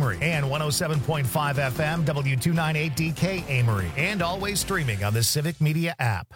Amory, and 107.5 FM W298DK Amory, and always streaming on the Civic Media app.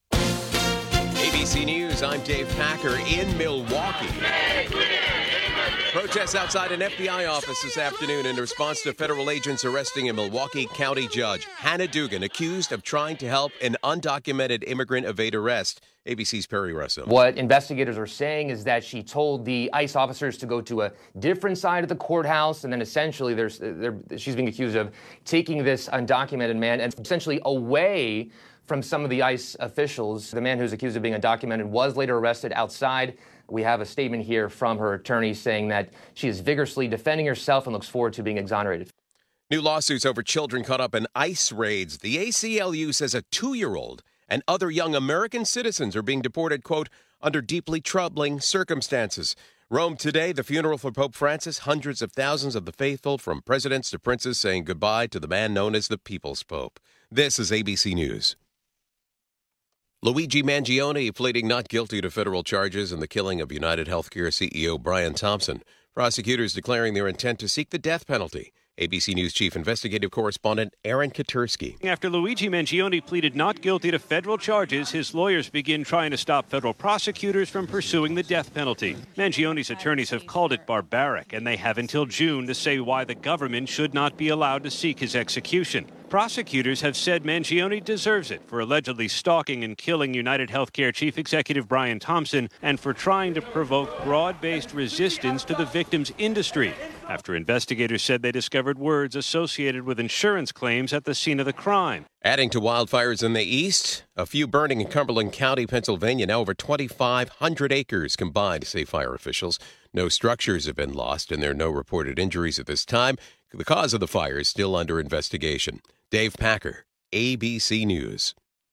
ABC News, I'm Dave Packer in Milwaukee. Protests outside an FBI office this afternoon in response to federal agents arresting a Milwaukee County judge, Hannah Dugan, accused of trying to help an undocumented immigrant evade arrest. ABC's Perry Russo. What investigators are saying is that she told the ICE officers to go to a different side of the courthouse, and then essentially she's being accused of taking this undocumented man and essentially away from some of the ICE officials. The man who's accused of being undocumented was later arrested outside. We have a statement here from her attorney saying that she is vigorously defending herself and looks forward to being exonerated. New lawsuits over children caught up in ICE raids. The ACLU says a 2-year-old and other young American citizens are being deported, quote, under deeply troubling circumstances. Rome today, the funeral for Pope Francis. Hundreds of thousands of the faithful, from presidents to princes, saying goodbye to the man known as the People's Pope. This is ABC News. Luigi Mangione pleading not guilty to federal charges in the killing of United Healthcare CEO Brian Thompson. Prosecutors declaring their intent to seek the death penalty. ABC News Chief Investigative Correspondent Aaron Katursky. After Luigi Mangione pleaded not guilty to federal charges, his lawyers begin trying to stop federal prosecutors from pursuing the death penalty. Mangione's attorneys have called it barbaric, and they have until June to say why the government should not be allowed to seek his execution. Prosecutors have said Mangione deserves it for allegedly stalking and killing United Healthcare Chief Executive Brian Thompson and for trying to provoke broad-based resistance to the victim's industry after investigators said they discovered words associated with insurance claims at the scene of the crime. Adding to wildfires in the east, a few burning in Cumberland County, Pennsylvania. Now over 2,500 acres combined, say fire officials. No structures have been lost, and there are no reported injuries at this time. The cause of the fire is still under investigation. Dave Packer, ABC News.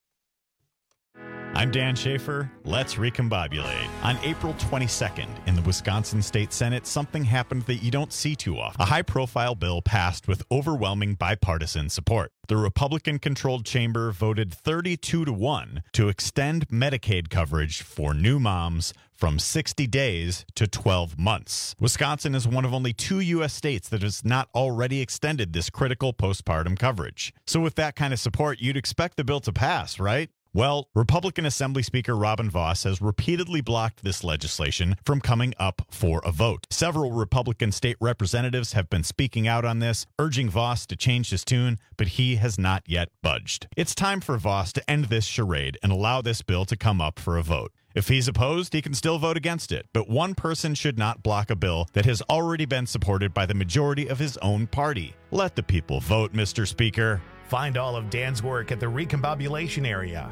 I'm Dan Schaefer. Let's recombobulate. On April 22nd, in the Wisconsin State Senate, something happened that you don't see too often. A high-profile bill passed with overwhelming bipartisan support. The Republican-controlled chamber voted 32-1 to extend Medicaid coverage for new moms from 60 days to 12 months. Wisconsin is one of only 2 U.S. states that has not already extended this critical postpartum coverage. So with that kind of support, you'd expect the bill to pass, right? Well, Republican Assembly Speaker Robin Vos has repeatedly blocked this legislation from coming up for a vote. Several Republican state representatives have been speaking out on this, urging Vos to change his tune, but he has not yet budged. It's time for Vos to end this charade and allow this bill to come up for a vote. If he's opposed, he can still vote against it, but one person should not block a bill that has already been supported by the majority of his own party. Let the people vote, Mr. Speaker. Find all of Dan's work at the Recombobulation area.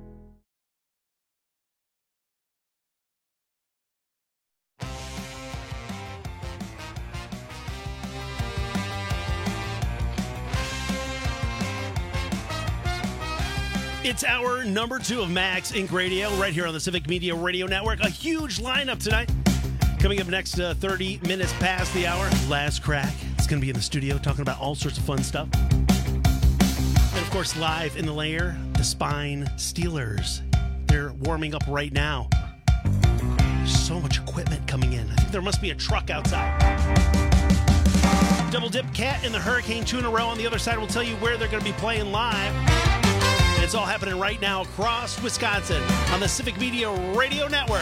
It's hour number 2 of Max Inc. Radio right here on the Civic Media Radio Network. A huge lineup tonight. Coming up next 30 minutes past the hour, Last Crack. It's going to be in the studio talking about all sorts of fun stuff. And, of course, live in the lair, the Spine Steelers. They're warming up right now. So much equipment coming in. I think there must be a truck outside. Double Dip Cat and the Hurricane 2 in a row on the other side will tell you where they're going to be playing live. And it's all happening right now across Wisconsin on the Civic Media Radio Network.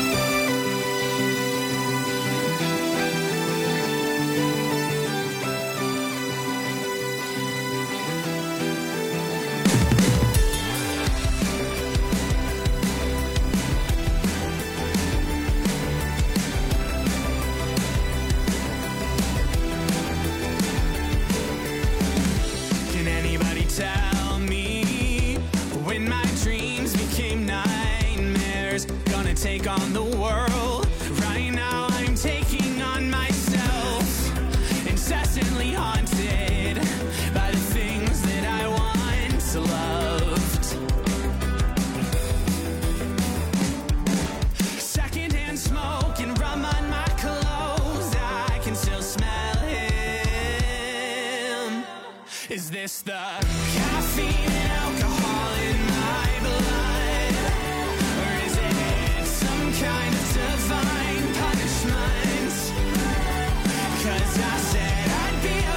Take on the world. Right now I'm taking on myself, incessantly haunted by the things that I once loved. Secondhand smoke and rum on my clothes, I can still smell him. Is this the caffeine and alcohol in my blood? Kind of divine punishment, 'cause I said I'd be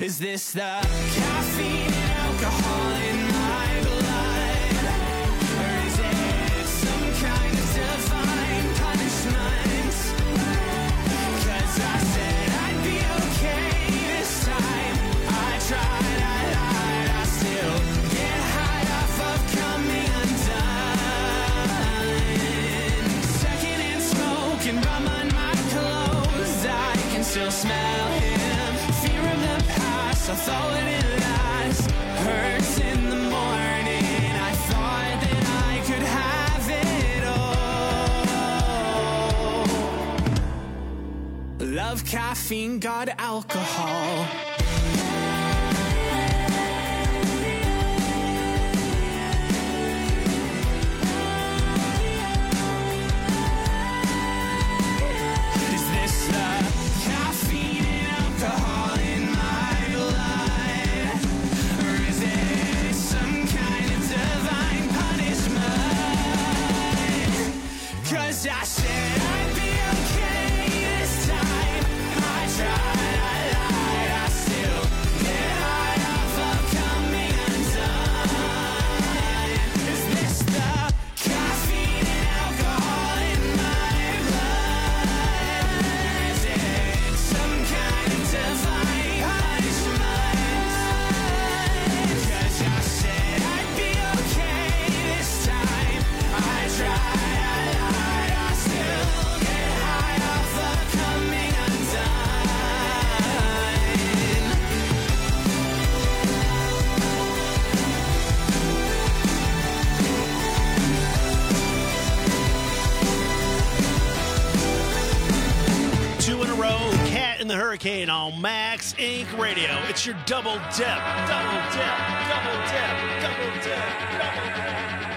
Is this the caffeine and alcohol in my blood? Or is it some kind of divine punishment? 'Cause I said I'd be okay this time. I tried, I lied, I still get high off of coming undone. Secondhand smoke and rum on my clothes, I can still smell him. Fear of the past, I thought it last. Hurts in the morning, I thought that I could have it all. Love caffeine, God alcohol. Is this the caffeine and alcohol in my blood? Or is it some kind of divine punishment? 'Cause I said I'd be okay this time. I tried, I lied, I still get high off of coming undone. Is this the caffeine and alcohol in my blood? Is it some kind of divine punishment? 'Cause I said I'd be okay this time. I tried, I lied, I still get high off of coming undone. 2 in a row, Cat in the Hurricane on Max Inc. Radio. It's your double dip, double dip, double dip, double dip, double dip.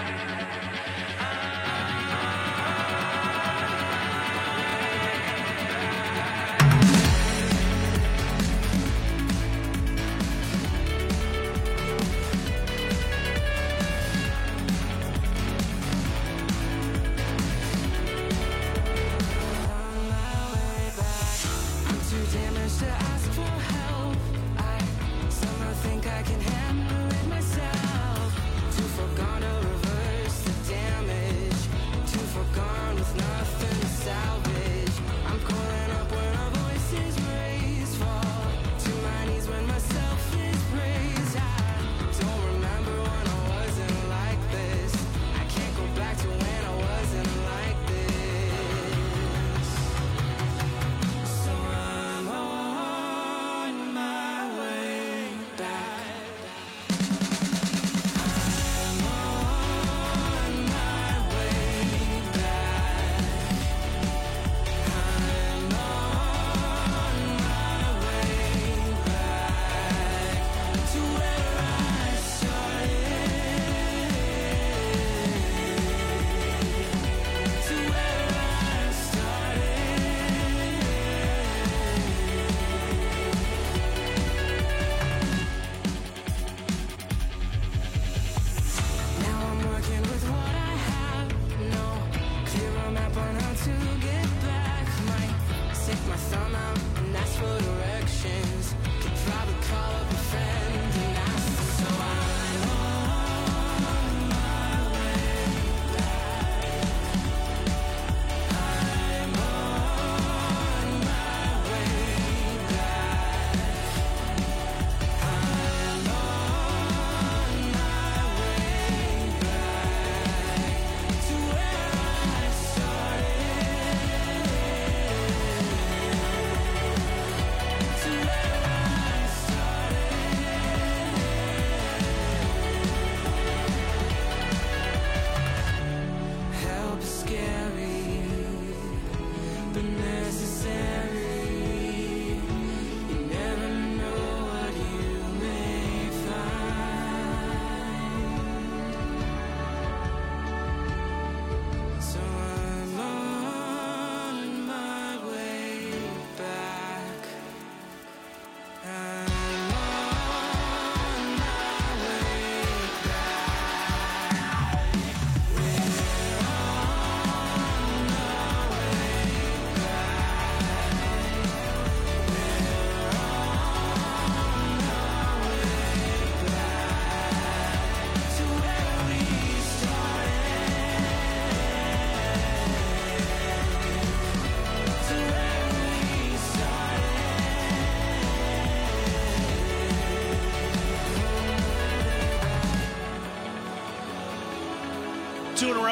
I'm too damaged to ask for help. I somehow think I can handle it myself. Too far gone to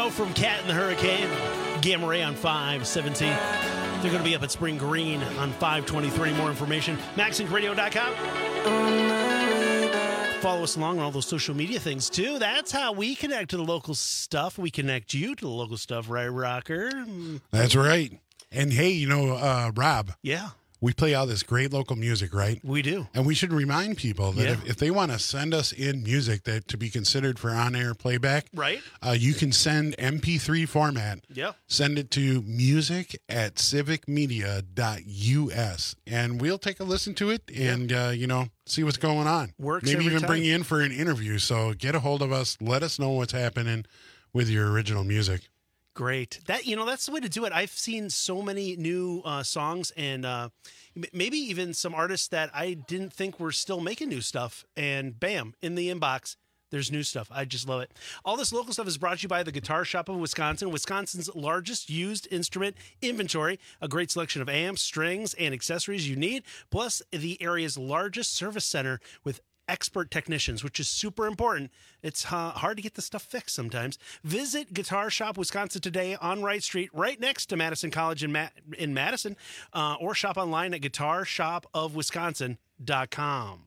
Show from Cat and the Hurricane. Gamma Ray on 517. They're going to be up at Spring Green on 523. More information, MaxIncRadio.com. Follow us along on all those social media things, too. That's how we connect to the local stuff. We connect you to the local stuff, right, Rocker? That's right. And hey, Rob. Yeah. We play all this great local music, right? We do. And we should remind people that if they want to send us in music that to be considered for on-air playback, right? You can send MP3 format. Yeah. Send it to music@civicmedia.us, and we'll take a listen to it and, see what's going on. Works Maybe every even time. bring you in for an interview. So get a hold of us. Let us know what's happening with your original music. Great. That's the way to do it. I've seen so many new songs and maybe even some artists that I didn't think were still making new stuff. And bam, in the inbox, there's new stuff. I just love it. All this local stuff is brought to you by the Guitar Shop of Wisconsin, Wisconsin's largest used instrument inventory. A great selection of amps, strings, and accessories you need, plus the area's largest service center with expert technicians, which is super important. It's hard to get the stuff fixed sometimes. Visit Guitar Shop Wisconsin today on Wright Street, right next to Madison College in Madison, or shop online at guitarshopofwisconsin.com.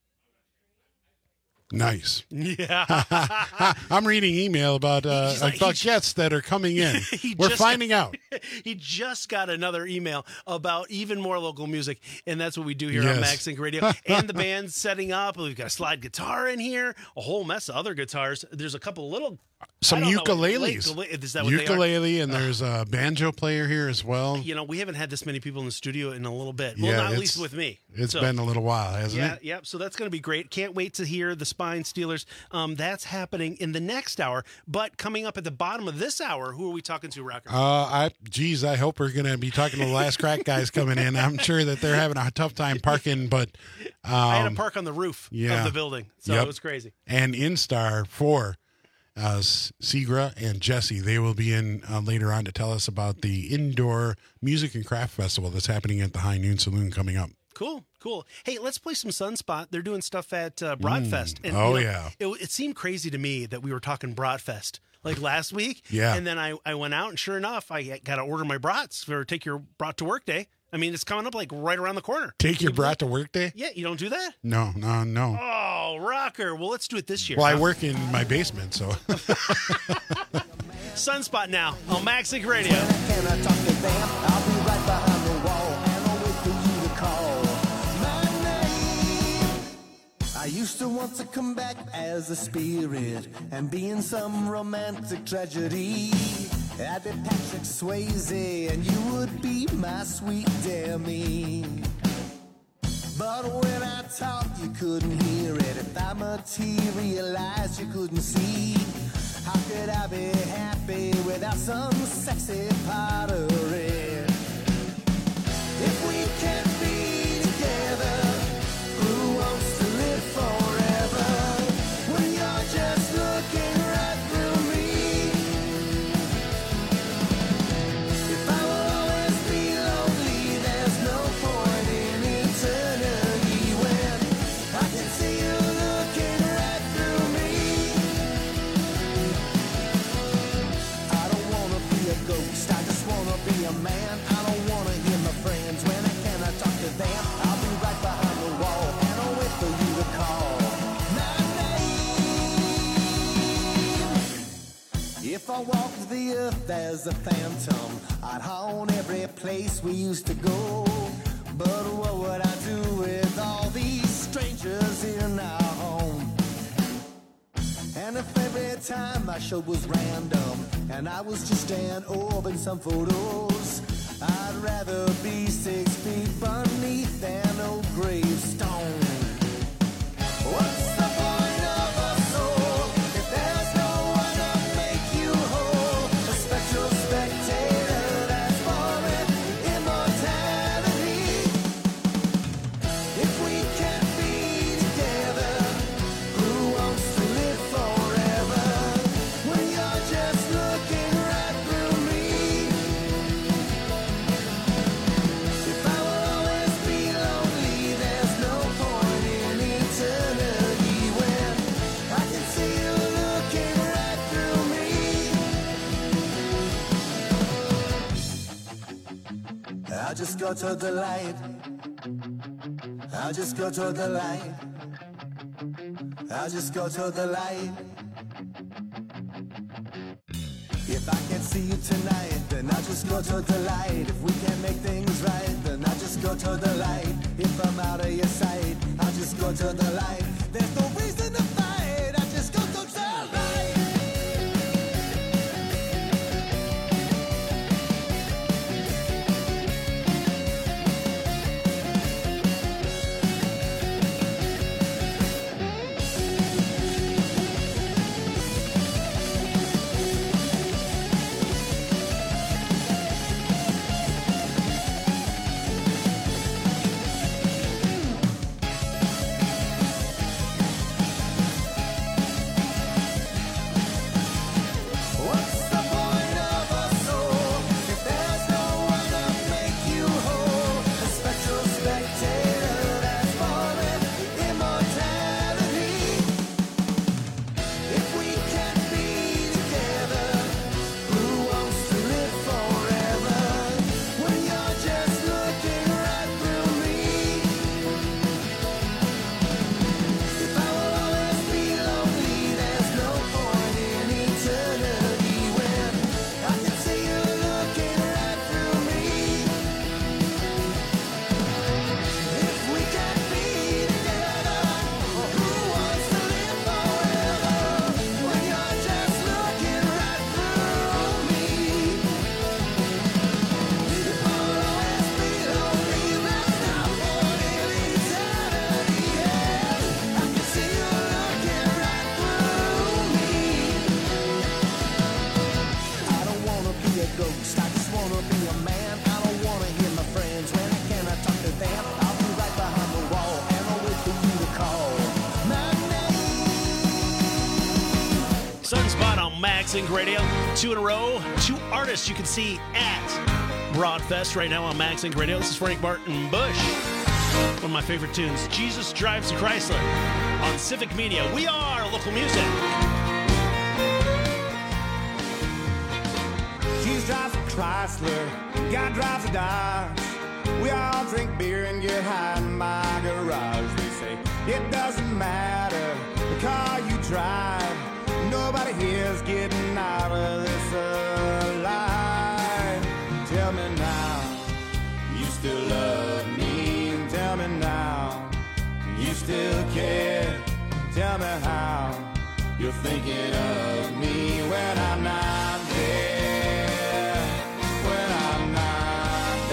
Nice. Yeah. I'm reading email about guests that are coming in. We're finding out. He just got another email about even more local music, and that's what we do here on Max Inc. Radio. And the band's setting up. We've got a slide guitar in here, a whole mess of other guitars. There's a couple little... Some ukuleles. Is that what ukulele, and there's a banjo player here as well. We haven't had this many people in the studio in a little bit. Well, not at least with me. It's been a little while, hasn't it? Yeah, so that's going to be great. Can't wait to hear the Spine Stealers. That's happening in the next hour. But coming up at the bottom of this hour, who are we talking to, Rocker? I hope we're going to be talking to the Last Crack guys coming in. I'm sure that they're having a tough time parking, but... I had to park on the roof of the building, so it was crazy. And Instar for... Segra and Jesse, they will be in later on to tell us about the indoor music and craft festival that's happening at the High Noon Saloon coming up. Cool. Hey, let's play some Sunspot. They're doing stuff at Broadfest. And, it seemed crazy to me that we were talking Broadfest like last week. Yeah. And then I went out, and sure enough, I got to order my brats for Take Your Brat to Work Day. I mean, it's coming up like right around the corner. Take Your Brat to Work Day? Yeah, you don't do that? No. Oh, Rocker. Well, let's do it this year. Well, I work in my basement, so. Sunspot now on Max Inc. Radio. Can I talk to them? I'll be right behind the wall, and I'll wait for you to call my name. I used to want to come back as a spirit and be in some romantic tragedy. I'd be Patrick Swayze, and you would be my sweet Demi. But when I talk, you couldn't hear it. If I materialized, you couldn't see. How could I be happy without some sexy pottery? If we can't be together, who wants to live forever? When you're just looking right through me. If I will always be lonely, there's no point in eternity when I can see you looking right through me. I don't wanna be a ghost, I just wanna be a man. I don't wanna hear my friends when I cannot talk to them. I'll be right behind the wall and I'll wait for you to call my name. If I walked the earth as a phantom, I'd haunt every place we used to go. But what would I do with all these strangers in our home? And if every time I showed was random and I was just an orb in some photos, I'd rather be 6 feet beneath an old gravestone. What's the point of a soul if there's no one to make you whole? A spectral spectator that's foreign immortality. If we can't be together, who wants to live forever? When you're just looking right through me. If I will always be lonely, there's no point I'll just go to the light. I'll just go to the light. I'll just go to the light. If I can't see you tonight, then I'll just go to the light. If we can't make things right, then I'll just go to the light. If I'm out of your sight, I'll just go to the light. There's no reason to fight, I'll just go to the light. Sync Radio, 2 in a row, 2 artists you can see at Broadfest right now on Max Inc. Radio. This is Frank Martin Bush. One of my favorite tunes, Jesus Drives a Chrysler on Civic Media. We are local music. Jesus drives a Chrysler, God drives a Dodge. We all drink beer and get high in my garage. They say it doesn't matter the car you drive. Nobody here's getting out of this alive. Tell me now, you still love me. Tell me now, you still care. Tell me how you're thinking of me when I'm not there. When I'm not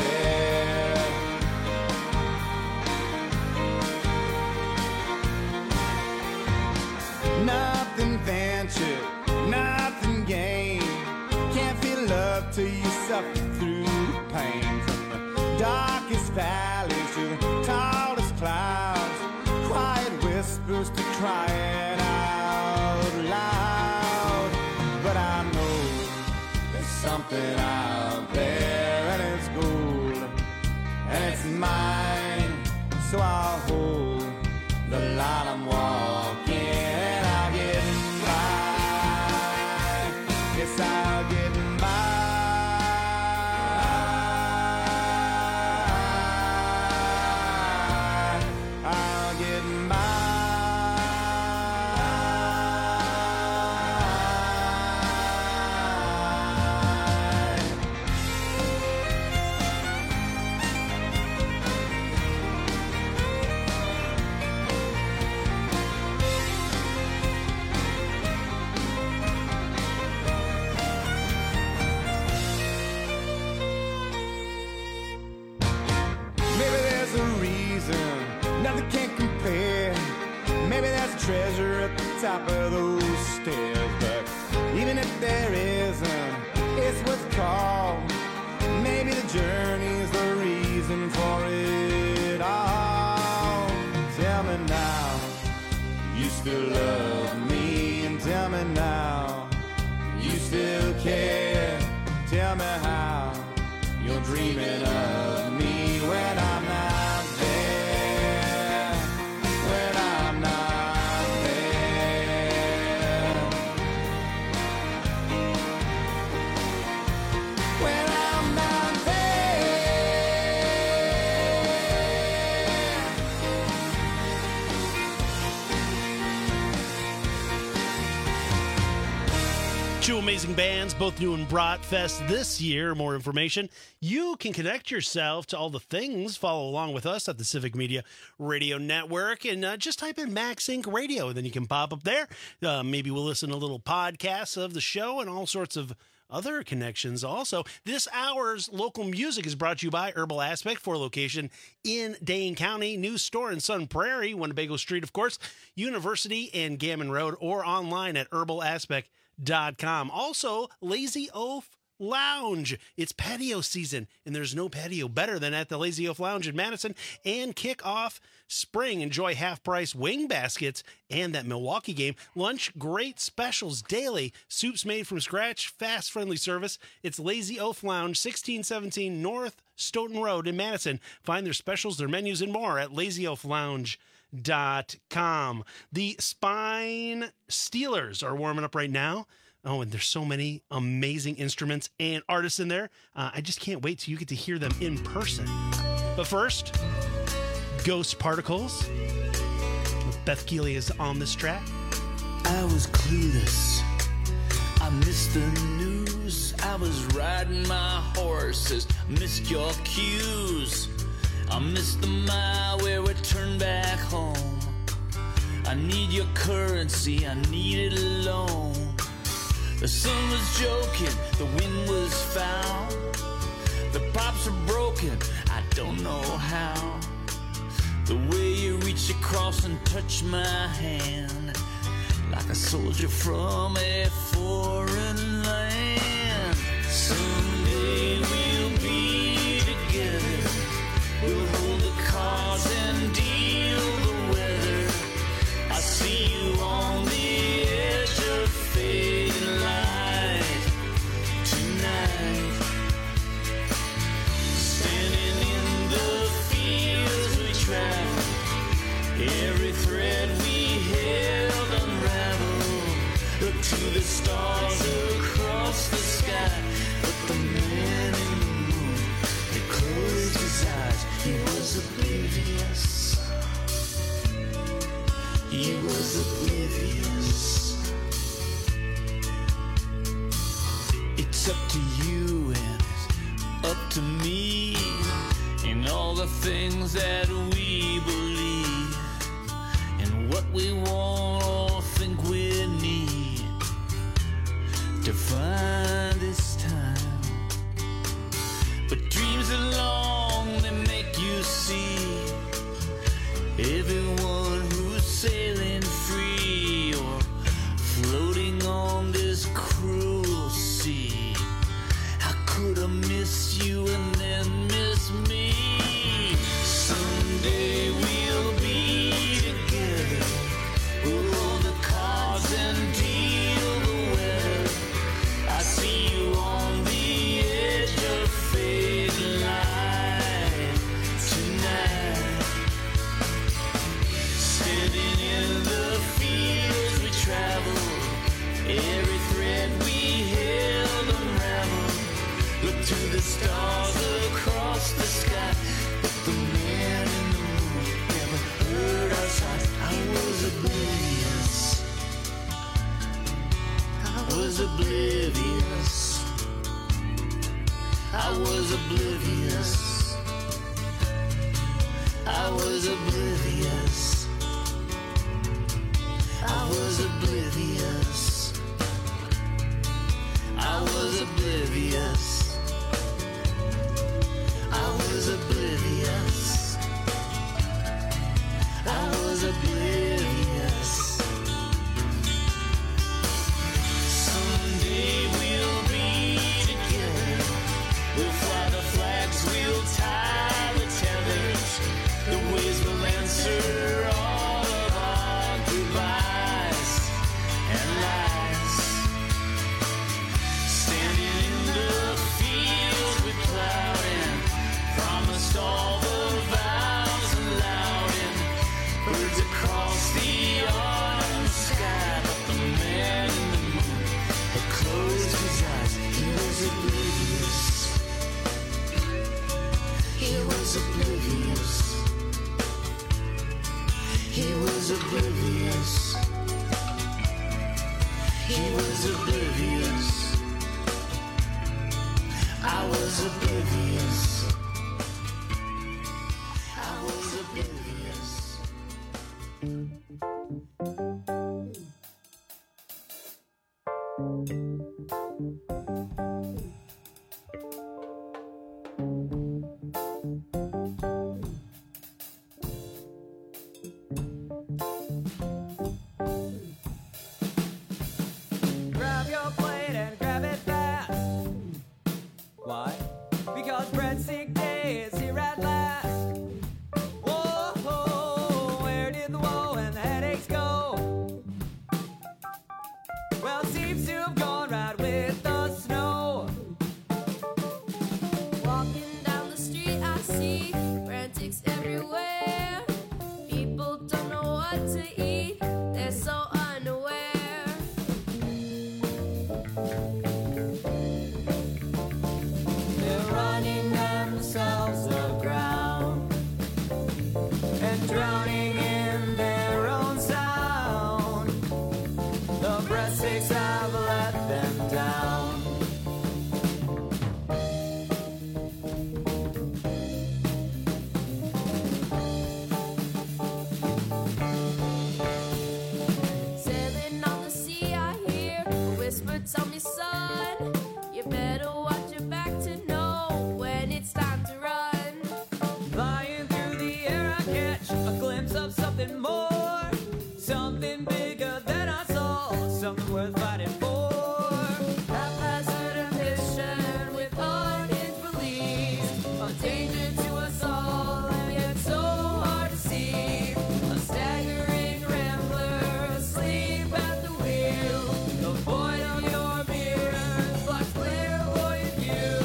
there. Nothing fancy, nothing gained. Can't feel love till you suffer through pain. From the darkest valleys to the tallest clouds, quiet whispers to crying out loud. But I know there's something out there, and it's gold, and it's mine. So I'll hold the line I'm walking, and I'll get by. Yes, I'll get by. I'll get by. Maybe there's a reason, nothing can compare. Maybe there's a treasure at the top of those stairs. But even if there isn't, it's worth a call. Maybe the journey's the reason for it all. Tell me now, you still love me. And tell me now, you still care. Tell me how you're dreaming of me when I'm not there. When I'm not there. When I'm not there. Two amazing bands, both doing Bratfest this year. More information, you can connect yourself to all the things. Follow along with us at the Civic Media Radio Network and just type in Max Inc. Radio. Then you can pop up there. Maybe we'll listen to little podcasts of the show and all sorts of other connections. Also, this hour's local music is brought to you by Herbal Aspect, for location in Dane County, new store in Sun Prairie, Winnebago Street, of course, University and Gammon Road, or online at herbalaspect.com. Also, Lazy Oaf Lounge. It's patio season, and there's no patio better than at the Lazy Oaf Lounge in Madison. And kick off spring. Enjoy half-price wing baskets and that Milwaukee game. Lunch, great specials daily. Soups made from scratch, fast, friendly service. It's Lazy Oaf Lounge, 1617 North Stoughton Road in Madison. Find their specials, their menus, and more at lazyoaflounge.com. The Spine Steelers are warming up right now. Oh, and there's so many amazing instruments and artists in there. I just can't wait till you get to hear them in person. But first, Ghost Particles. Beth Keeley is on this track. I was clueless. I missed the news. I was riding my horses. Missed your cues. I missed the mile where we turned back home. I need your currency. I need it alone. The sun was joking, the wind was foul. The pipes are broken, I don't know how. The way you reach across and touch my hand, like a soldier from a foreign land. Someday we'll be together. We'll hold the cards and deal the weather. I see you on the edge of fate. Every thread we held unraveled. Look to the stars across the sky. But the man in the moon, he closed his eyes. He was oblivious. He was oblivious. It's up to you and it's up to me, in all the things that we believe, and what we want or think we need to find this time. But dreams are long, they make you see everyone who's sailing free or floating on this cruel sea. How could I miss you and then miss me? Someday we'll be together. We'll roll the cards and deal the weather. I see you on the edge of fate line tonight. Standing in the fields we travel. Every thread we held unraveled. Look to the stars across the sky. But the man in the moon never heard our sighs. I was oblivious. I was oblivious. I was oblivious. I was oblivious. I was oblivious. I was oblivious. I was oblivious. I was oblivious. Someday we'll be together. We'll fly the flags, we'll tie the tethers. The waves will answer all of our goodbyes and lies. Standing in the fields we plowed in, promised all the vows aloud in. Birds across the autumn sky, but the man in the moon had closed his eyes. He was oblivious. He was oblivious. He was oblivious. He was oblivious. I was oblivious. I was oblivious. Grab your plate and grab it fast. Why? Because breadstick day is here at last. Whoa, where did the woe and the headaches go? Well, it seems to have gone right with the snow. Walking down the street, I see frantics everywhere. People don't know what to eat, they're so unaware. They're running themselves aground and drowning in their own sound. The breadsticks have let them down. Sailing on the sea, I hear a whisper tell me, son, you better watch your back to know when it's time to run. Flying through the air, I catch a glimpse of something more, something bigger than I saw, something worth fighting for. Haphazard ambition with unhinged beliefs, a danger to us all and yet so hard to see. A staggering rambler asleep at the wheel, the void of your mirrors blocks clairvoyant view.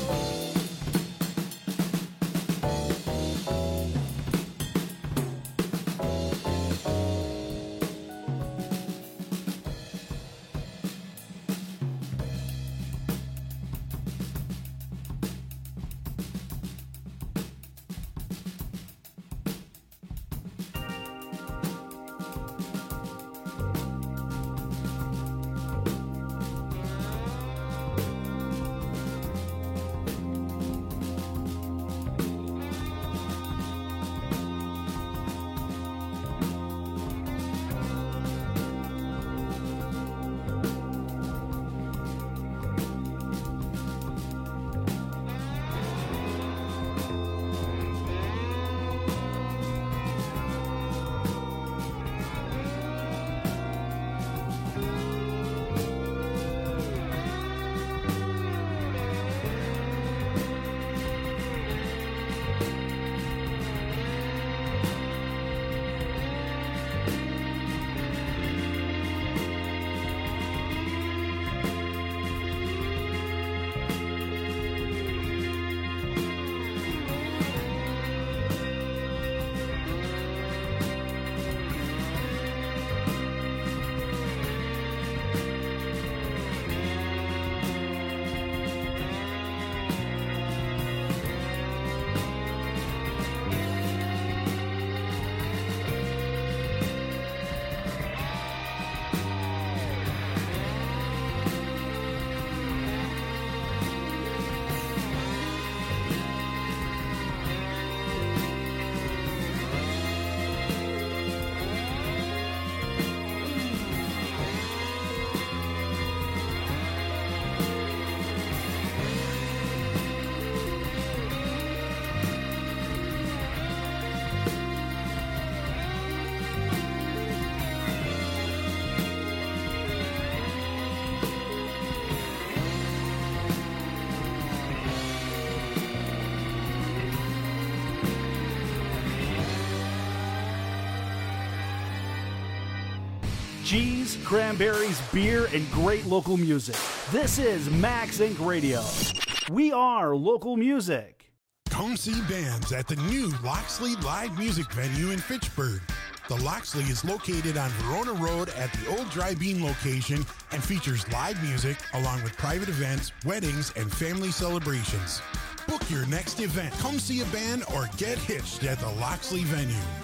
cheese, cranberries, beer, and great local music. This is Max Inc. Radio. We are local music. Come see bands at the new Loxley Live Music Venue in Fitchburg. The Loxley is located on Verona Road at the old Dry Bean location and features live music along with private events, weddings, and family celebrations. Book your next event. Come see a band or get hitched at the Loxley venue.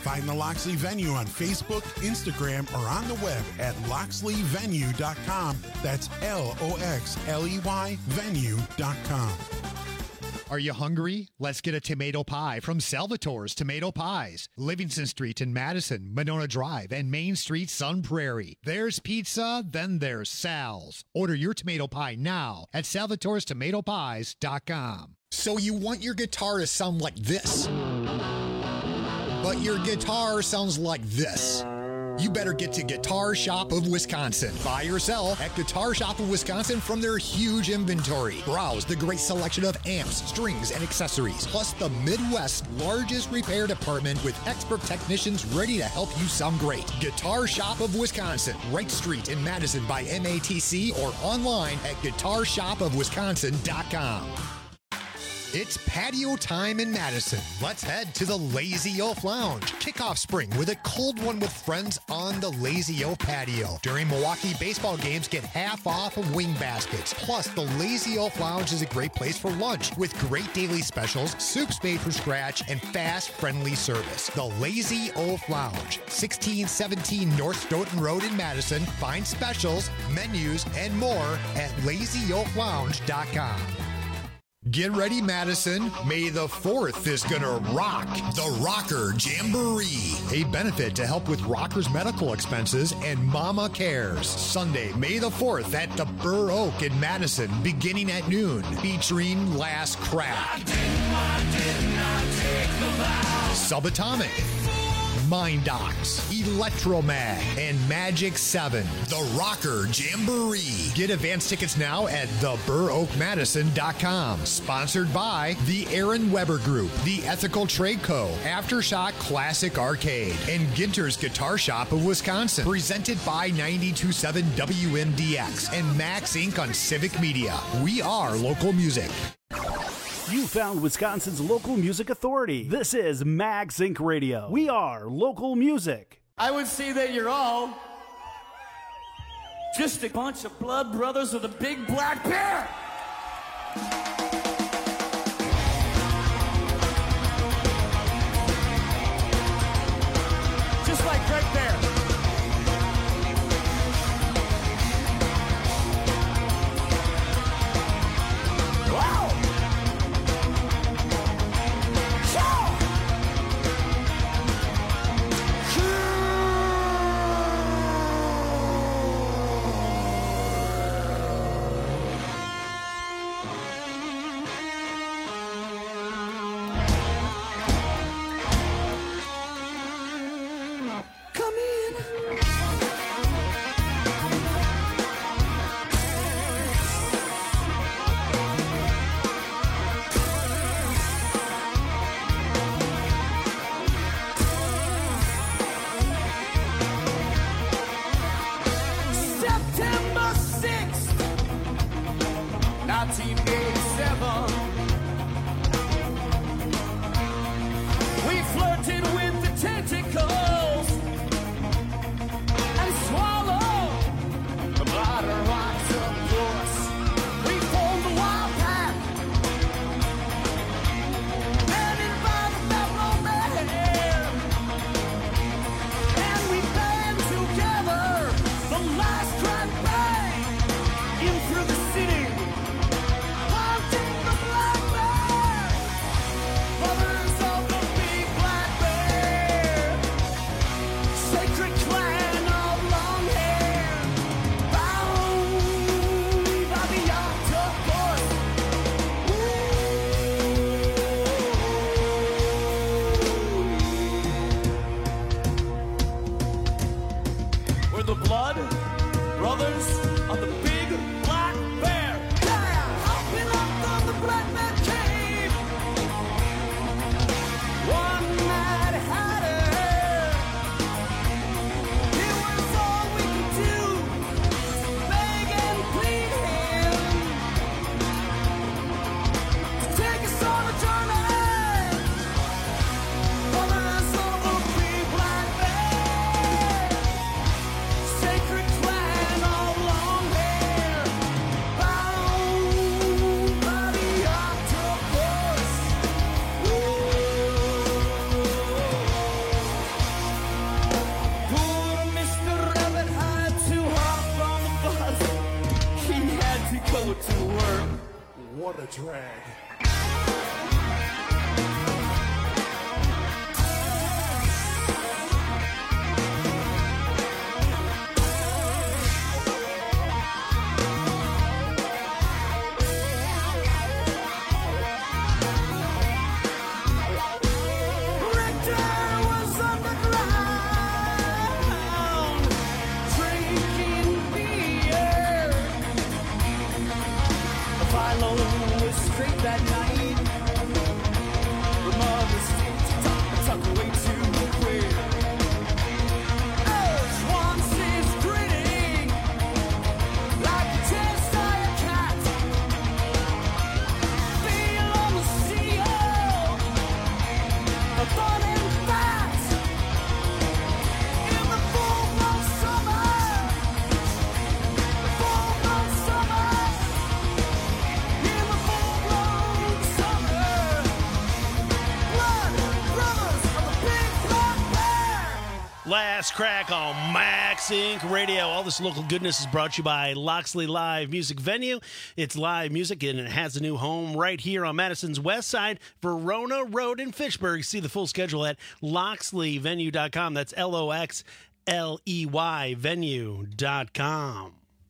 Find the Loxley Venue on Facebook, Instagram, or on the web at loxleyvenue.com. That's LOXLEY venue.com. Are you hungry? Let's get a tomato pie from Salvatore's Tomato Pies. Livingston Street in Madison, Monona Drive, and Main Street, Sun Prairie. There's pizza, then there's Sal's. Order your tomato pie now at salvatorestomatopies.com. So you want your guitar to sound like this, but your guitar sounds like this. You better get to Guitar Shop of Wisconsin. Buy or sell at Guitar Shop of Wisconsin from their huge inventory. Browse the great selection of amps, strings, and accessories, plus the Midwest's largest repair department with expert technicians ready to help you sound great. Guitar Shop of Wisconsin, Wright Street in Madison by MATC, or online at guitarshopofwisconsin.com. It's patio time in Madison. Let's head to the Lazy Oaf Lounge. Kickoff spring with a cold one with friends on the Lazy Oaf patio. During Milwaukee baseball games, get half off of wing baskets. Plus, the Lazy Oaf Lounge is a great place for lunch with great daily specials, soups made from scratch, and fast, friendly service. The Lazy Oaf Lounge, 1617 North Stoughton Road in Madison. Find specials, menus, and more at lazyoaflounge.com. Get ready, Madison. May the 4th is gonna rock. The Rocker Jamboree, a benefit to help with rockers' medical expenses and Mama Cares. Sunday, May the 4th at the Burr Oak in Madison, beginning at noon, featuring Last Crack, Subatomic, Mind Docs, Electromag, and Magic 7. The Rocker Jamboree. Get advance tickets now at theburroakmadison.com. Sponsored by the Aaron Weber Group, the Ethical Trade Co., Aftershock Classic Arcade, and Ginter's Guitar Shop of Wisconsin. Presented by 92.7 WMDX and Max Inc. on Civic Media. We are local music. You found Wisconsin's local music authority. This is Max Inc. Radio. We are local music. I would say that you're all just a bunch of blood brothers with a big black bear. Just like right there. Wow! Last Crack on Max Inc. Radio. All this local goodness is brought to you by Loxley Live Music Venue. It's live music, and it has a new home right here on Madison's west side, Verona Road in Fitchburg. See the full schedule at loxleyvenue.com. That's LOXLEY venue.com.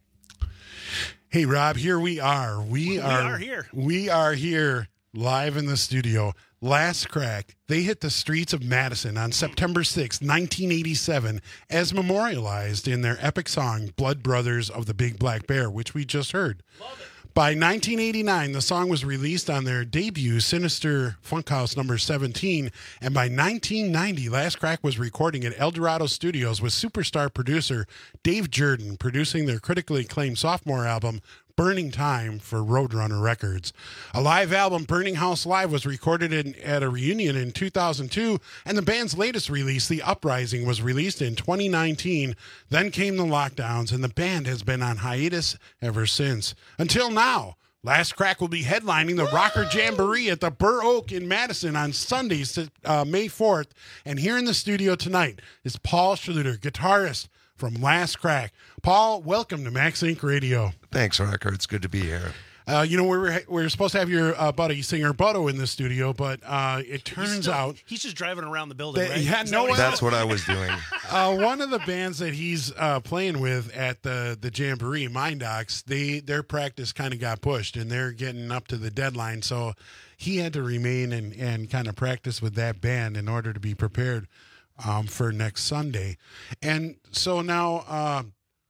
Hey, Rob, here we are. We are here. We are here live in the studio. Last Crack, they hit the streets of Madison on September 6, 1987, as memorialized in their epic song, Blood Brothers of the Big Black Bear, which we just heard. By 1989, the song was released on their debut, Sinister Funkhouse number 17, and by 1990, Last Crack was recording at El Dorado Studios with superstar producer Dave Jordan, producing their critically acclaimed sophomore album, Burning Time, for Roadrunner Records. A live album, Burning House Live, was recorded at a reunion in 2002, and the band's latest release, The Uprising, was released in 2019. Then came the lockdowns, and the band has been on hiatus ever since. Until now, Last Crack will be headlining the Rocker Jamboree at the Burr Oak in Madison on Sundays, May 4th. And here in the studio tonight is Paul Schluter, guitarist from Last Crack. Paul, welcome to Max Inc. Radio. Thanks, Rocker. It's good to be here. We were supposed to have your buddy, singer Butto, in the studio, but it turns out... He's just driving around the building, right? Yeah, That's what I was doing. One of the bands that he's playing with at the Jamboree, Mind Docs, their practice kind of got pushed, and they're getting up to the deadline, so he had to remain and kind of practice with that band in order to be prepared for next Sunday. And so now,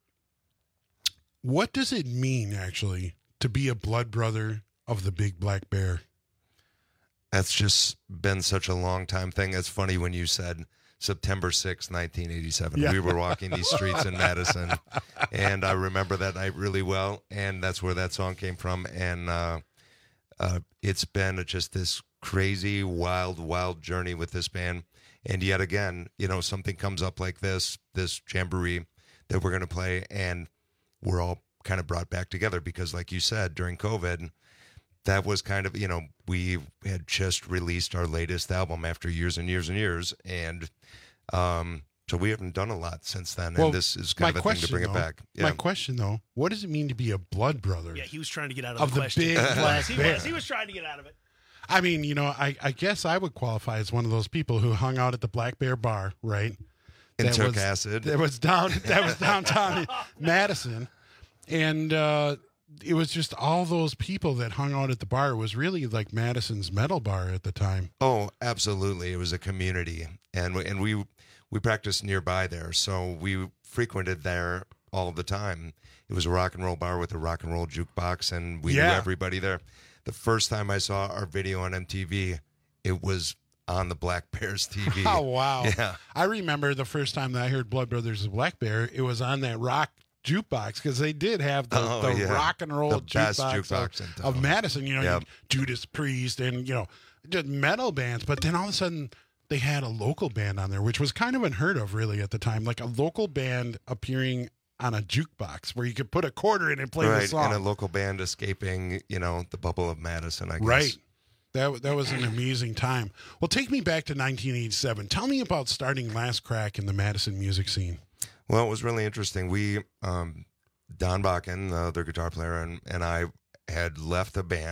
what does it mean, actually, to be a blood brother of the Big Black Bear? That's just been such a long time thing. It's funny when you said September 6, 1987. Yeah. We were walking these streets in Madison, and I remember that night really well, and that's where that song came from. And it's been just this crazy, wild journey with this band. And yet again, something comes up like this Jamboree that we're going to play, and we're all kind of brought back together because, like you said, during COVID, that was kind of, we had just released our latest album after years and years and years. And so we haven't done a lot since then. Well, and this is kind of a thing to bring it back. Yeah. My question, though, what does it mean to be a blood brother? Yeah, he was trying to get out of the question. Big Black Bear. He was trying to get out of it. I mean, I guess I would qualify as one of those people who hung out at the Black Bear Bar, right? And took acid. That was downtown in Madison. And it was just all those people that hung out at the bar. It was really like Madison's metal bar at the time. Oh, absolutely. It was a community. And we practiced nearby there. So we frequented there all the time. It was a rock and roll bar with a rock and roll jukebox, and we knew everybody there. The first time I saw our video on MTV, it was on the Black Bears TV. Oh, wow. Yeah. I remember the first time that I heard Blood Brothers of Black Bear, it was on that rock jukebox, because they did have the rock and roll jukebox of Madison. Judas Priest and, just metal bands. But then all of a sudden, they had a local band on there, which was kind of unheard of, really, at the time. Like a local band appearing on a jukebox where you could put a quarter in and play the song. And a local band escaping, the bubble of Madison, I guess. Right. That was an amazing time. Well, take me back to 1987. Tell me about starting Last Crack in the Madison music scene. Well, it was really interesting. We, Don Bakken, their guitar player, and I had left the band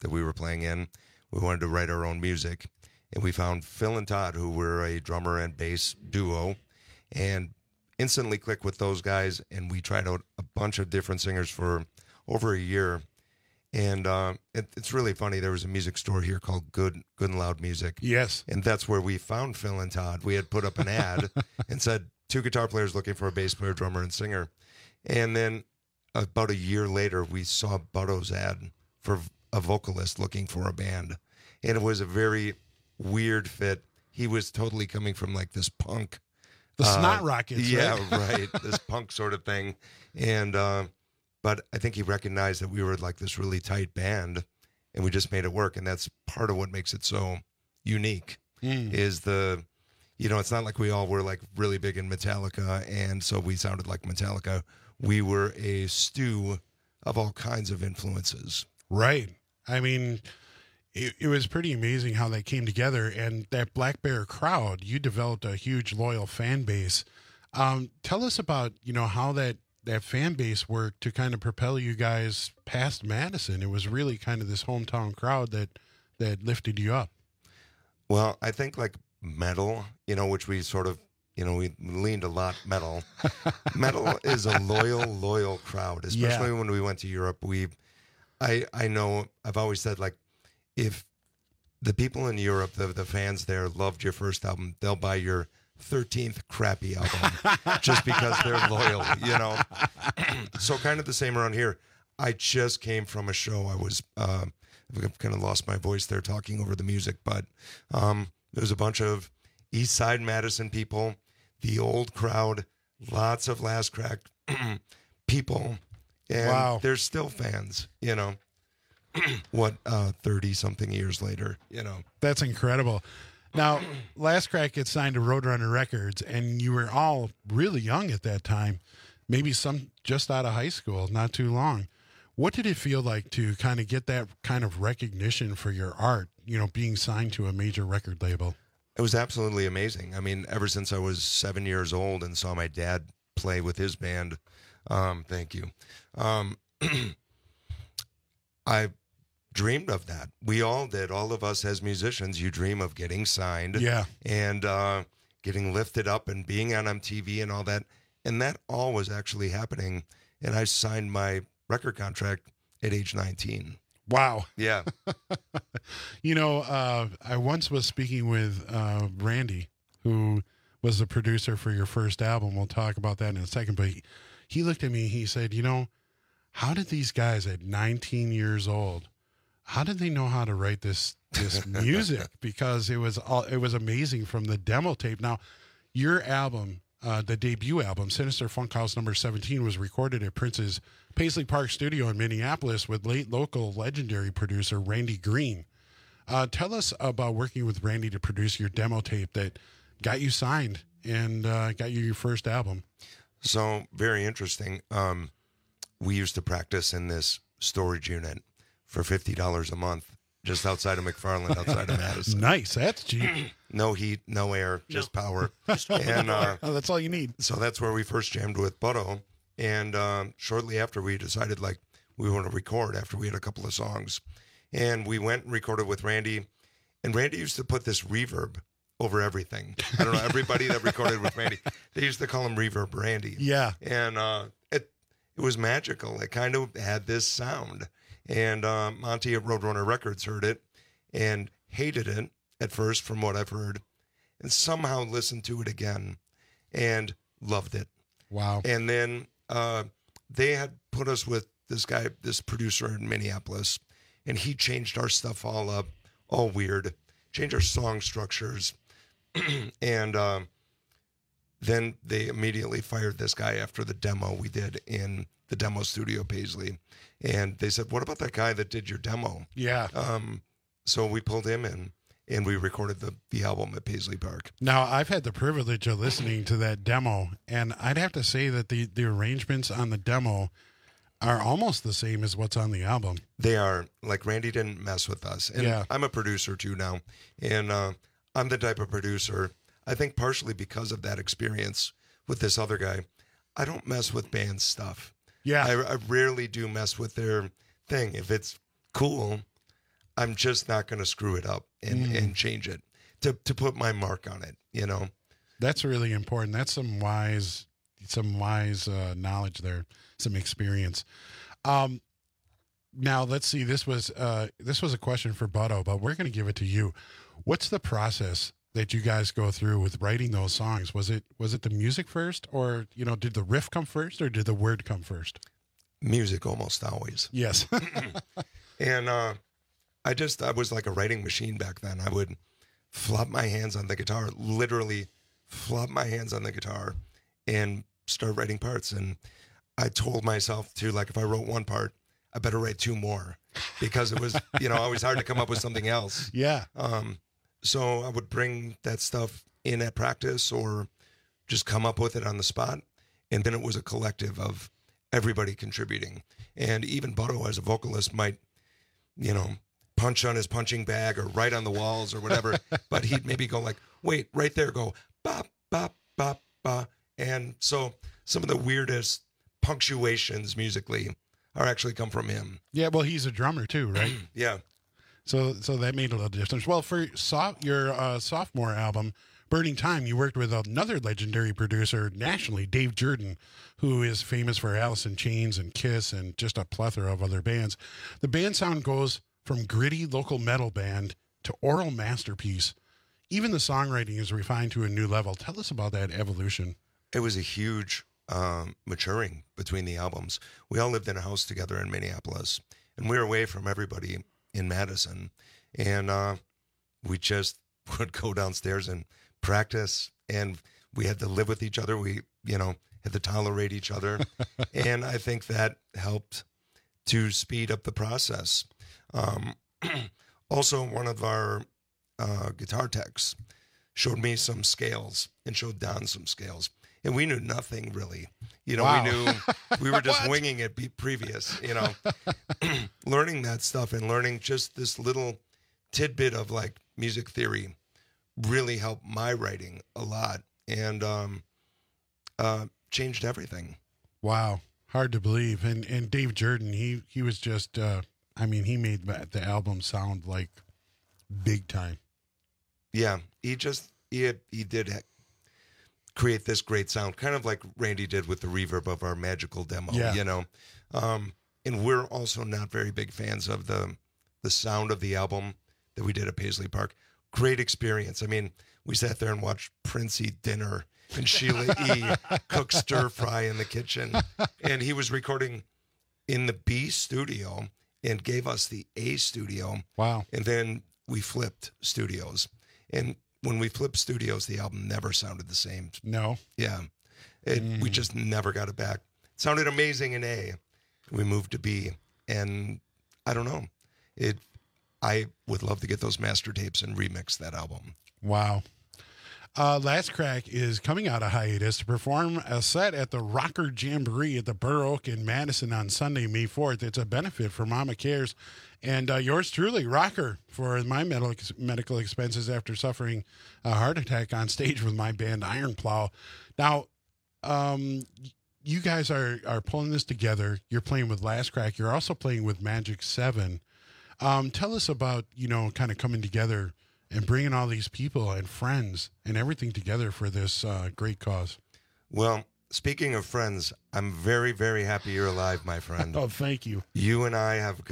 that we were playing in. We wanted to write our own music. And we found Phil and Todd, who were a drummer and bass duo, and instantly clicked with those guys. And we tried out a bunch of different singers for over a year. And it's really funny. There was a music store here called Good and Loud Music. Yes. And that's where we found Phil and Todd. We had put up an ad and said, 2 guitar players looking for a bass player, drummer, and singer. And then about a year later, we saw Butto's ad for a vocalist looking for a band. And it was a very weird fit. He was totally coming from like this punk. The Snot Rockets, yeah, right? This punk sort of thing. And, but I think he recognized that we were like this really tight band, and we just made it work. And that's part of what makes it so unique is the, you know, it's not like we all were like really big in Metallica, and so we sounded like Metallica. We were a stew of all kinds of influences. Right. I mean, it was pretty amazing how they came together, and that Black Bear crowd, you developed a huge loyal fan base. Tell us about, you know, how that fan base worked to kind of propel you guys past Madison. It was really kind of this hometown crowd that lifted you up. Well, I think like metal, you know, which we sort of, you know, we leaned a lot metal. Metal is a loyal crowd, especially when we went to Europe. I know I've always said, like, if the people in Europe, the fans there loved your first album, they'll buy your 13th crappy album just because they're loyal, you know? So kind of the same around here. I just came from a show. I was, I've kind of lost my voice there talking over the music, but there was a bunch of East Side Madison people, the old crowd, lots of Last Crack people, and they're still fans, you know? 30-something years later, you know. That's incredible. Now, Last Crack gets signed to Roadrunner Records, and you were all really young at that time, maybe some just out of high school, not too long. What did it feel like to kind of get that kind of recognition for your art, you know, being signed to a major record label? It was absolutely amazing. I mean, ever since I was 7 years old and saw my dad play with his band, thank you, I dreamed of that. We all did. All of us as musicians, you dream of getting signed and getting lifted up and being on MTV and all that. And that all was actually happening. And I signed my record contract at age 19. Wow. Yeah. You know, I once was speaking with Randy, who was the producer for your first album. We'll talk about that in a second. But he looked at me, he said, you know, how did these guys at 19 years old, how did they know how to write this music? Because it was amazing from the demo tape. Now, your album, the debut album, Sinister Funkhouse number 17, was recorded at Prince's Paisley Park studio in Minneapolis with late local legendary producer Randy Green. Tell us about working with Randy to produce your demo tape that got you signed and got you your first album. So, very interesting. We used to practice in this storage unit for $50 a month, just outside of McFarland, outside of Madison. Nice, that's cheap. No heat, no air, just power. And that's all you need. So that's where we first jammed with Butto. And shortly after, we decided like we want to record after we had a couple of songs. And we went and recorded with Randy. And Randy used to put this reverb over everything. I don't know, everybody that recorded with Randy, they used to call him Reverb Randy. Yeah. And it was magical. It kind of had this sound. And Monty at Roadrunner Records heard it and hated it at first, from what I've heard, and somehow listened to it again and loved it. Wow. And then they had put us with this guy, this producer in Minneapolis, and he changed our stuff all up, all weird, changed our song structures. And then they immediately fired this guy after the demo we did in the demo studio, Paisley. And they said, what about that guy that did your demo? Yeah. So we pulled him in, and we recorded the album at Paisley Park. Now, I've had the privilege of listening to that demo, and I'd have to say that the arrangements on the demo are almost the same as what's on the album. They are. Like, Randy didn't mess with us. And I'm a producer, too, now. And I'm the type of producer, I think partially because of that experience with this other guy, I don't mess with band stuff. Yeah. I rarely do mess with their thing. If it's cool, I'm just not going to screw it up and change it to put my mark on it, you know? That's really important. That's some wise knowledge there, some experience. Now let's see. This was a question for Butto, but we're going to give it to you. What's the process that you guys go through with writing those songs? Was it the music first, or did the riff come first, or did the word come first? Music almost always. Yes. And I was like a writing machine back then. I would flop my hands on the guitar, literally flop my hands on the guitar, and start writing parts. And I told myself to, like, if I wrote one part, I better write two more, because it was, always hard to come up with something else. Yeah. So I would bring that stuff in at practice or just come up with it on the spot. And then it was a collective of everybody contributing. And even Butto, as a vocalist, might, punch on his punching bag or write on the walls or whatever. But he'd maybe go like, wait, right there, go, bop, bop, bop, bop. And so some of the weirdest punctuations musically are actually come from him. Yeah, well, he's a drummer too, right? Yeah. So that made a little difference. Well, for your sophomore album, Burning Time, you worked with another legendary producer nationally, Dave Jordan, who is famous for Alice in Chains and Kiss and just a plethora of other bands. The band sound goes from gritty local metal band to oral masterpiece. Even the songwriting is refined to a new level. Tell us about that evolution. It was a huge maturing between the albums. We all lived in a house together in Minneapolis, and we were away from everybody in Madison. And we just would go downstairs and practice, and we had to live with each other. We, had to tolerate each other. And I think that helped to speed up the process. Also, one of our guitar techs showed me some scales and showed Don some scales. And we knew nothing really. Wow. We knew we were just winging it previous, learning that stuff and learning just this little tidbit of like music theory really helped my writing a lot and changed everything. Wow. Hard to believe. And Dave Jordan, he was just, he made the album sound like big time. Yeah. He did create this great sound, kind of like Randy did with the reverb of our Magical demo, and we're also not very big fans of the sound of the album that we did at Paisley Park. Great experience. I mean, we sat there and watched Prince eat dinner and Sheila E. cook stir fry in the kitchen. And he was recording in the B studio and gave us the A studio. Wow. And then we flipped studios. And when we flipped studios, the album never sounded the same. No. Yeah. We just never got it back. It sounded amazing in A. We moved to B. And I don't know. I would love to get those master tapes and remix that album. Wow. Last Crack is coming out of hiatus to perform a set at the Rocker Jamboree at the Burr Oak in Madison on Sunday, May 4th. It's a benefit for Mama Cares. And yours truly, Rocker, for my medical expenses after suffering a heart attack on stage with my band Iron Plow. Now, you guys are pulling this together. You're playing with Last Crack. You're also playing with Magic 7. Tell us about, kind of coming together and bringing all these people and friends and everything together for this great cause. Well, speaking of friends, I'm very, very happy you're alive, my friend. Oh, thank you. You and I have,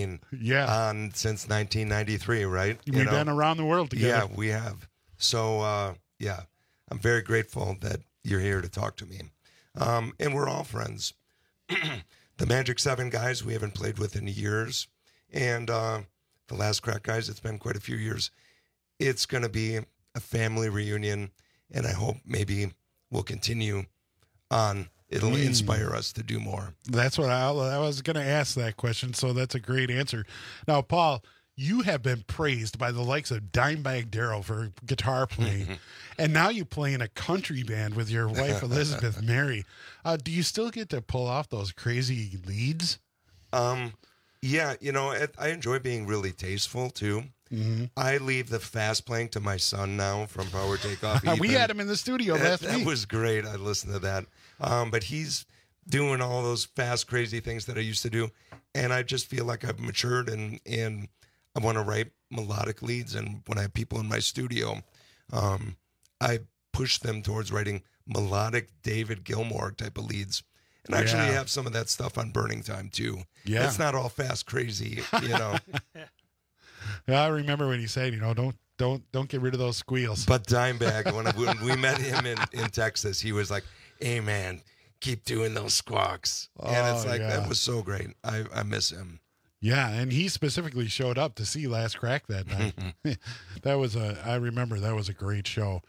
on since 1993, right? We've been around the world together. Yeah, we have. So, I'm very grateful that you're here to talk to me. And we're all friends. The Magic 7 guys we haven't played with in years. And the Last Crack guys, it's been quite a few years. It's going to be a family reunion, and I hope maybe we'll continue on. It'll inspire us to do more. That's what I was going to ask that question, so that's a great answer. Now, Paul, you have been praised by the likes of Dimebag Darrell for guitar playing, and now you play in a country band with your wife, Elizabeth Mary. Do you still get to pull off those crazy leads? Yeah, I enjoy being really tasteful, too. Mm-hmm. I leave the fast playing to my son now from Power Takeoff. We had him in the studio last week. That was great. I listened to that. But he's doing all those fast, crazy things that I used to do. And I just feel like I've matured and I want to write melodic leads, and when I have people in my studio, I push them towards writing melodic David Gilmour type of leads. And I actually have some of that stuff on Burning Time too. Yeah. It's not all fast, crazy, I remember when he said, don't get rid of those squeals. But Dimebag, when we met him in Texas, he was like, "Hey man, keep doing those squawks." And it's like, that was so great. I miss him. Yeah, and he specifically showed up to see Last Crack that night. I remember that was a great show.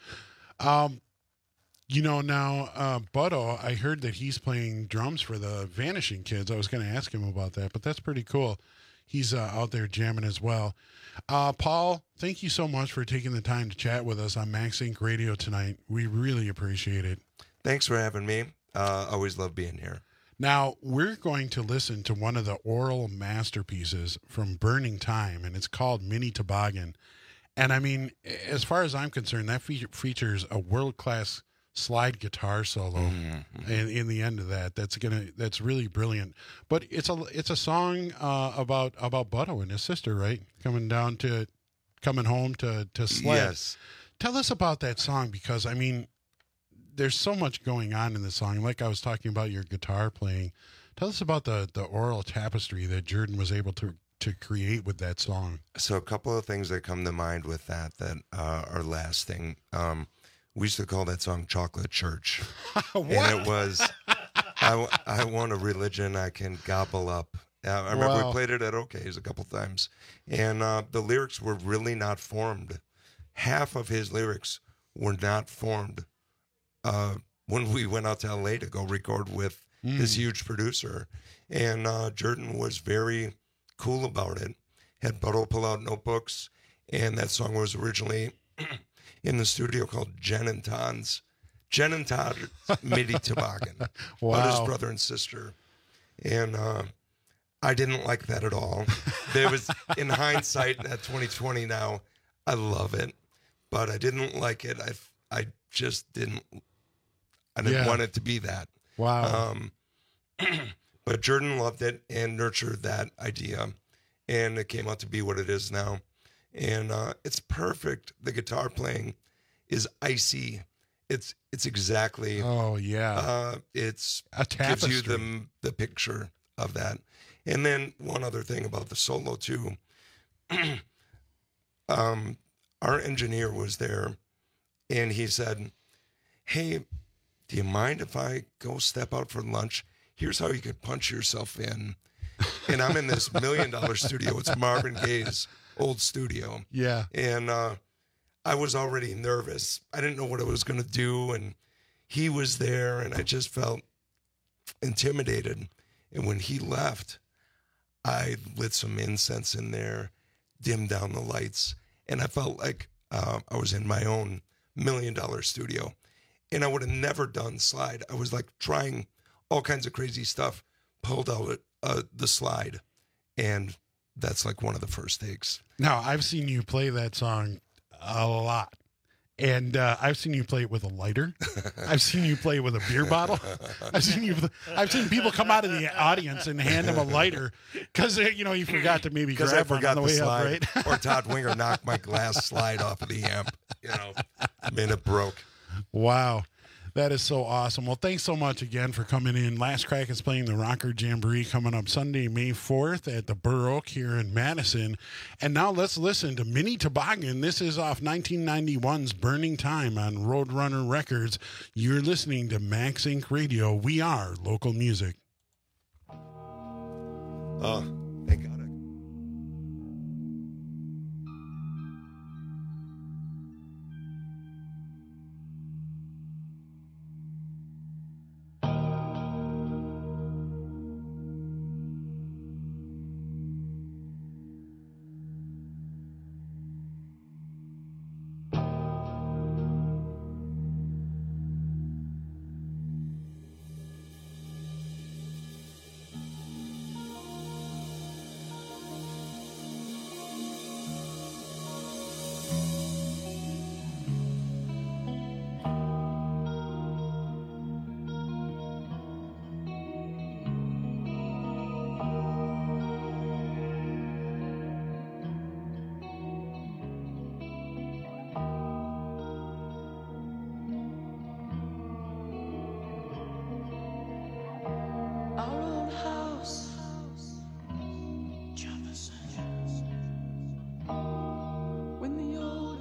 Now, Butto, I heard that he's playing drums for the Vanishing Kids. I was going to ask him about that, but that's pretty cool. He's out there jamming as well. Paul, thank you so much for taking the time to chat with us on Max Inc. Radio tonight. We really appreciate it. Thanks for having me. Always love being here. Now, we're going to listen to one of the oral masterpieces from Burning Time, and it's called Mini Toboggan. And I mean, as far as I'm concerned, that features a world-class slide guitar solo in the end of that. That's really brilliant. But it's a song about Butto and his sister, right? Coming home to sled. Yes. Tell us about that song, because I mean, there's so much going on in the song. Like I was talking about your guitar playing. Tell us about the oral tapestry that Jordan was able to create with that song. So a couple of things that come to mind with that are lasting. We used to call that song Chocolate Church. And it was, I want a religion I can gobble up. I remember we played it at OK's a couple times. And the lyrics were really not formed. Half of his lyrics were not formed when we went out to LA to go record with this huge producer. And Jordan was very cool about it. Had Butto pull out notebooks. And that song was originally in the studio called Jen and Todd's Midi Toboggan. Wow. About his brother and sister. And I didn't like that at all. There was, in hindsight, at 2020 now, I love it. But I didn't like it. I just didn't want it to be that. Wow. But Jordan loved it and nurtured that idea. And it came out to be what it is now. And it's perfect. The guitar playing is icy. It's exactly. Oh yeah. It's a tapestry. Gives you the picture of that. And then one other thing about the solo too. Our engineer was there, and he said, "Hey, do you mind if I go step out for lunch? Here's how you could punch yourself in." And I'm in this $1 million studio. It's Marvin Gaye's old studio. Yeah. And I was already nervous. I didn't know what I was going to do. And he was there, and I just felt intimidated. And when he left, I lit some incense in there, dimmed down the lights, and I felt like I was in my own $1 million studio. And I would have never done slide. I was like trying all kinds of crazy stuff, pulled out the slide, and that's like one of the first takes. Now, I've seen you play that song a lot. And I've seen you play it with a lighter. I've seen you play it with a beer bottle. I've seen people come out of the audience and hand them a lighter because you forgot to maybe grab one on the way up, right? Or Todd Winger knocked my glass slide off of the amp. Made it broke. Wow. That is so awesome. Well, thanks so much again for coming in. Last Crack is playing the Rocker Jamboree coming up Sunday, May 4th at the Burr Oak here in Madison. And now let's listen to Mini Toboggan. This is off 1991's Burning Time on Roadrunner Records. You're listening to Max Inc. Radio. We are local music. Oh, thank God.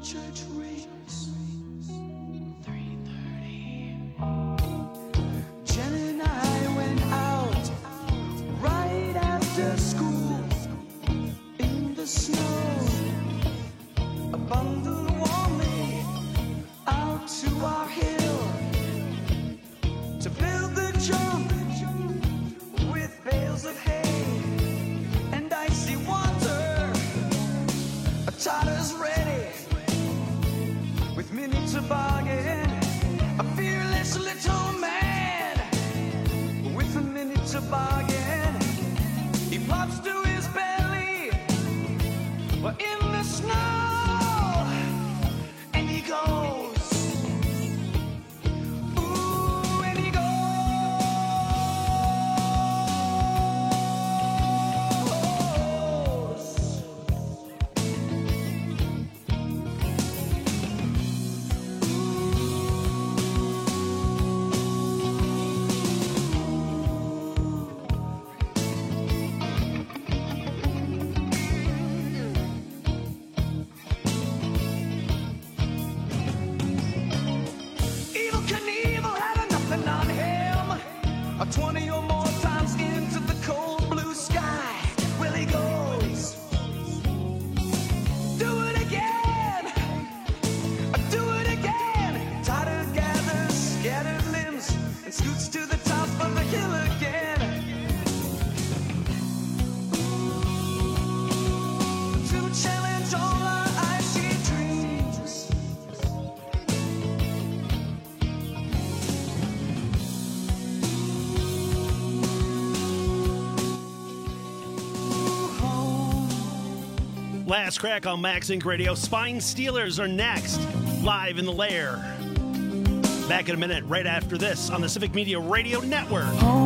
church rings. 3:30. Jen and I went out right after school in the snow. A bundle warmly out to our hill to build the jump with bales of hay and icy water. A totter's ready with mini toboggan. A fearless little man with a mini toboggan. He plops to his belly in the snow and he goes. Ooh, and he goes. Evel Knievel had nothing on him. 20 or more times into the cold blue sky. Well, he goes. Do it again. Do it again. Tighter gathers scattered limbs and scoots to the top of the hill again. To challenge all our icy dreams. Last crack on Max Inc. Radio. Spine Steelers are next, live in the lair. Back in a minute, right after this on the Civic Media Radio Network.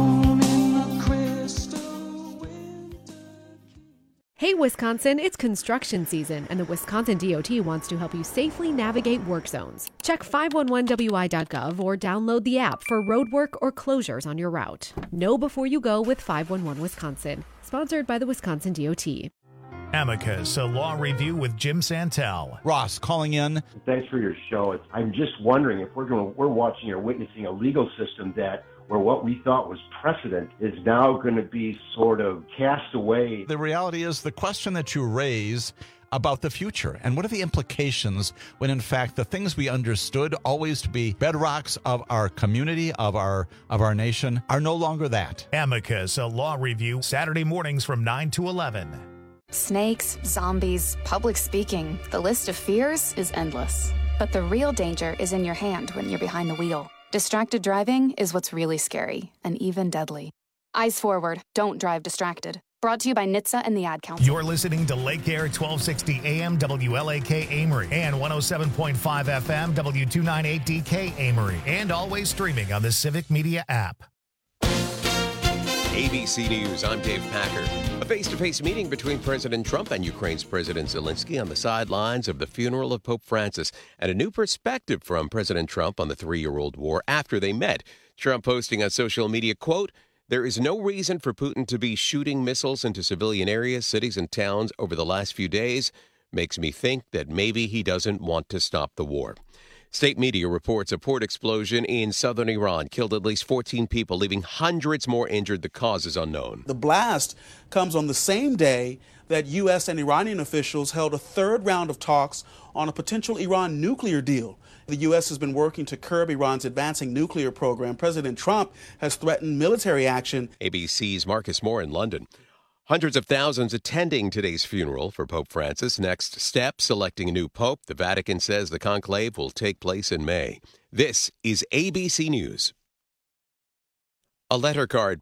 Hey, Wisconsin, it's construction season, and the Wisconsin DOT wants to help you safely navigate work zones. Check 511wi.gov or download the app for road work or closures on your route. Know before you go with 511 Wisconsin. Sponsored by the Wisconsin DOT. Amicus, a law review with Jim Santel. Ross calling in. Thanks for your show. I'm just wondering if we're watching or witnessing a legal system that where what we thought was precedent is now going to be sort of cast away. The reality is the question that you raise about the future and what are the implications when in fact the things we understood always to be bedrocks of our community, of our nation, are no longer that. Amicus, a law review, Saturday mornings from 9 to 11. Snakes, zombies, public speaking. The list of fears is endless. But the real danger is in your hand when you're behind the wheel. Distracted driving is what's really scary and even deadly. Eyes forward. Don't drive distracted. Brought to you by NHTSA and the Ad Council. You're listening to Lake Air 1260 AM WLAK Amory and 107.5 FM W298DK Amory, and always streaming on the Civic Media app. ABC News, I'm Dave Packer. A face-to-face meeting between President Trump and Ukraine's President Zelensky on the sidelines of the funeral of Pope Francis, and a new perspective from President Trump on the three-year-old war after they met. Trump posting on social media, quote, "There is no reason for Putin to be shooting missiles into civilian areas, cities, and towns over the last few days. Makes me think that maybe he doesn't want to stop the war." State media reports a port explosion in southern Iran killed at least 14 people, leaving hundreds more injured. The cause is unknown. The blast comes on the same day that U.S. and Iranian officials held a third round of talks on a potential Iran nuclear deal. The U.S. has been working to curb Iran's advancing nuclear program. President Trump has threatened military action. ABC's Marcus Moore in London. Hundreds of thousands attending today's funeral for Pope Francis. Next step, selecting a new pope. The Vatican says the conclave will take place in May. This is ABC News. A letter card